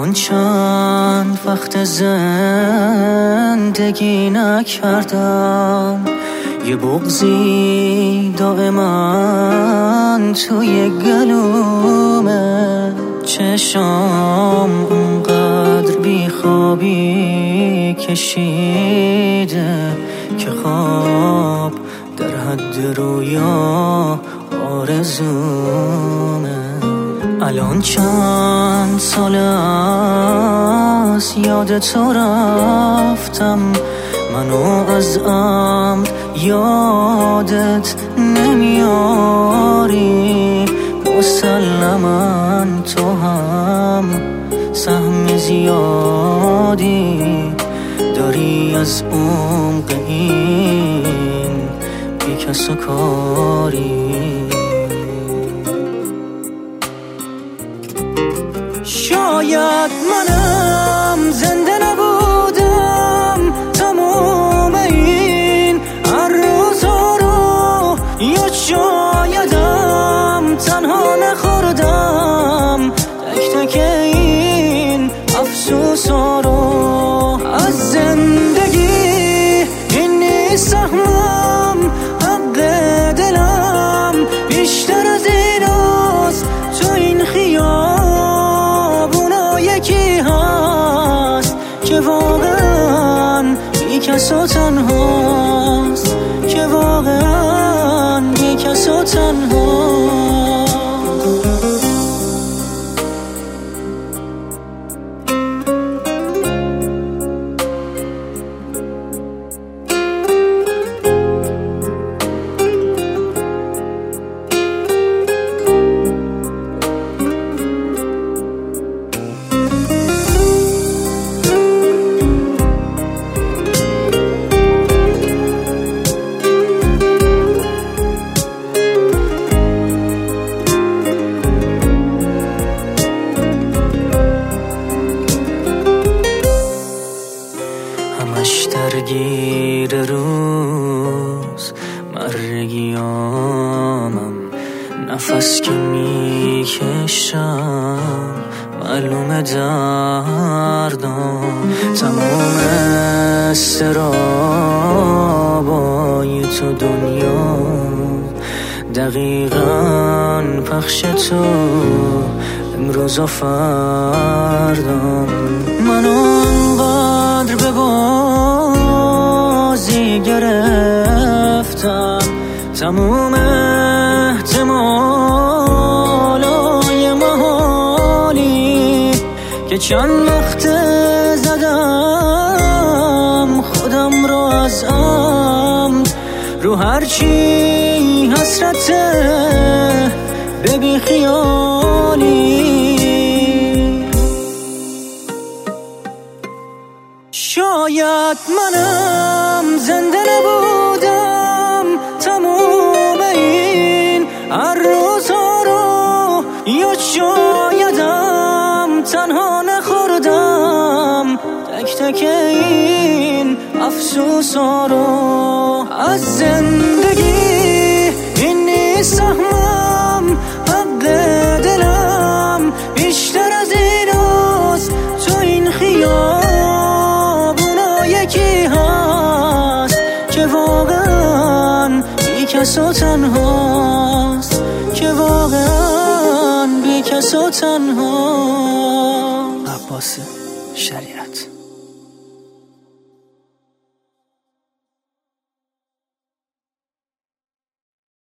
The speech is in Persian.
الان چند وقت زندگی نکردم، یه بغضی دائما توی گلومه، چشام اونقدر بیخوابی کشیده که خواب در حد رویا آرزومه. الان چند سال است یاد تو رفتم، منو از عمد یادت نمیاری، مسلماً تو هم سهم زیادی داری از عمق این بی کس و کاری. شاید منم زنده نبودم تمام این هر روزا رو، یا شایدم تنها نخوردم تک تک این افسوسا رو. از زندگی این نیست سهمم، حق دلم بیشتر از این است. تو این خیابونا یکی هست که واقعا بی کس و تنهاست، که واقعا بی کس و تنهاست. همش درگیر روز مرگیامم، نفس که میکشم معلومه دردم، تمام استرابای تو دنیا دقیقاً پخش تو امروز و فردم. منو انقدر به بازی گرفتم، تموم احتمالای محالی که چند وقت زدم خودم رو از عمد، رو هرچی حسرته به بی خیالی. شاید منم زنده نبودم تموم این هر روزا رو، یا شایدم تنها نخوردم تک تک این افسوسا رو. از زندگی این نیست سهمم، حق دلم بیشتر از این است. تو این خیابونا یکی هست که واقعا بی کس و تنهاست، که واقعا بی کس و تنهاست. عباس شریعت.